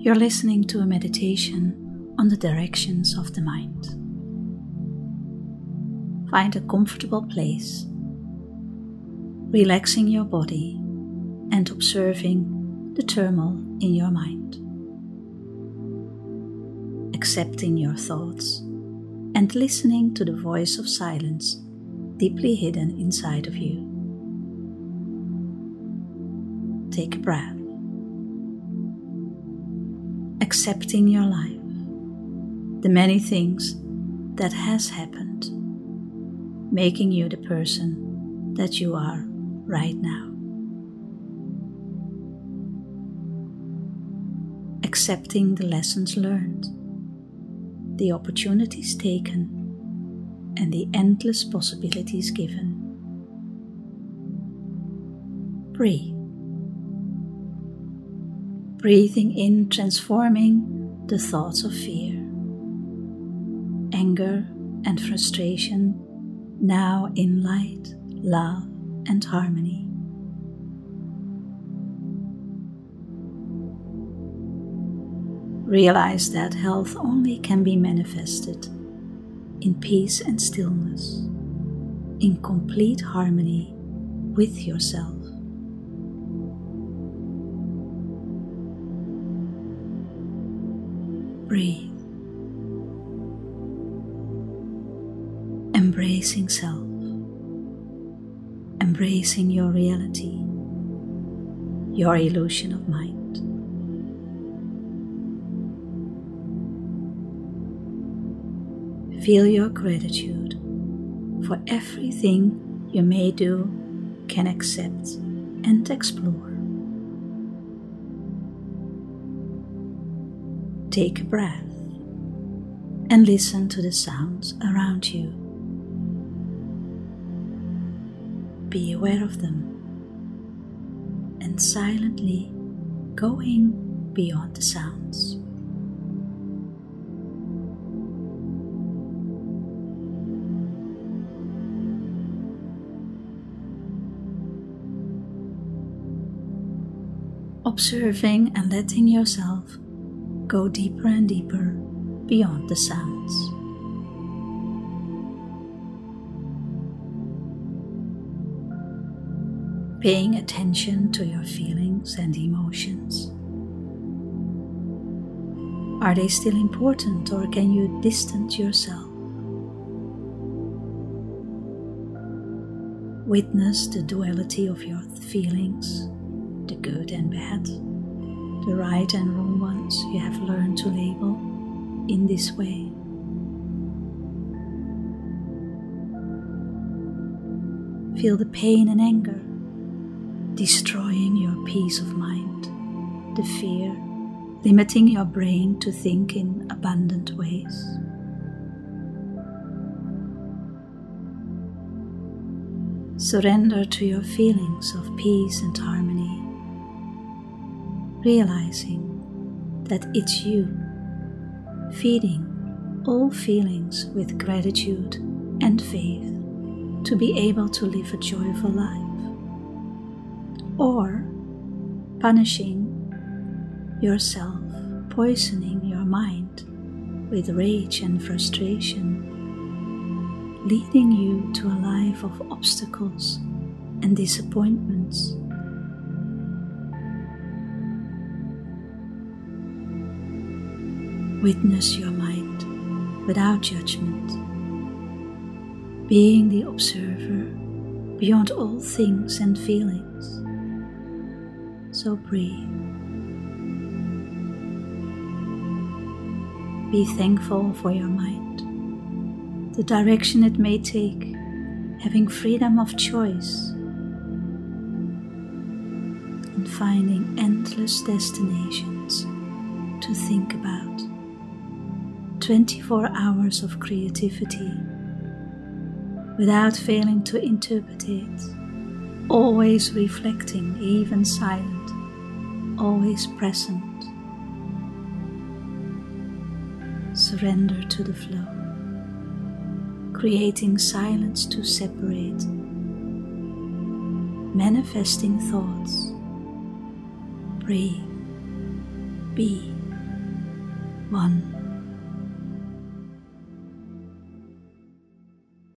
You're listening to a meditation on the directions of the mind. Find a comfortable place, relaxing your body and observing the turmoil in your mind. Accepting your thoughts and listening to the voice of silence deeply hidden inside of you. Take a breath. Accepting your life, the many things that has happened, making you the person that you are right now. Accepting the lessons learned, the opportunities taken, and the endless possibilities given. Breathe. Breathing in, transforming the thoughts of fear, anger, and frustration now in light, love, and harmony. Realize that health only can be manifested in peace and stillness, in complete harmony with yourself. Breathe. Embracing self. Embracing your reality, your illusion of mind. Feel your gratitude for everything you may do, can accept, and explore. Take a breath and listen to the sounds around you. Be aware of them and silently going beyond the sounds. Observing and letting yourself go deeper and deeper beyond the sounds. Paying attention to your feelings and emotions. Are they still important, or can you distance yourself? Witness the duality of your feelings, the good and bad, the right and wrong ones you have learned to label in this way. Feel the pain and anger destroying your peace of mind, the fear limiting your brain to think in abundant ways. Surrender to your feelings of peace and harmony, realizing that it's you, feeding all feelings with gratitude and faith to be able to live a joyful life, or punishing yourself, poisoning your mind with rage and frustration, leading you to a life of obstacles and disappointments. Witness your mind without judgment, being the observer beyond all things and feelings. So breathe. Be thankful for your mind, the direction it may take, having freedom of choice, and finding endless destinations to think about. 24 hours of creativity, without failing to interpret it, always reflecting, even silent, always present. Surrender to the flow, creating silence to separate, manifesting thoughts. Breathe, be. 1.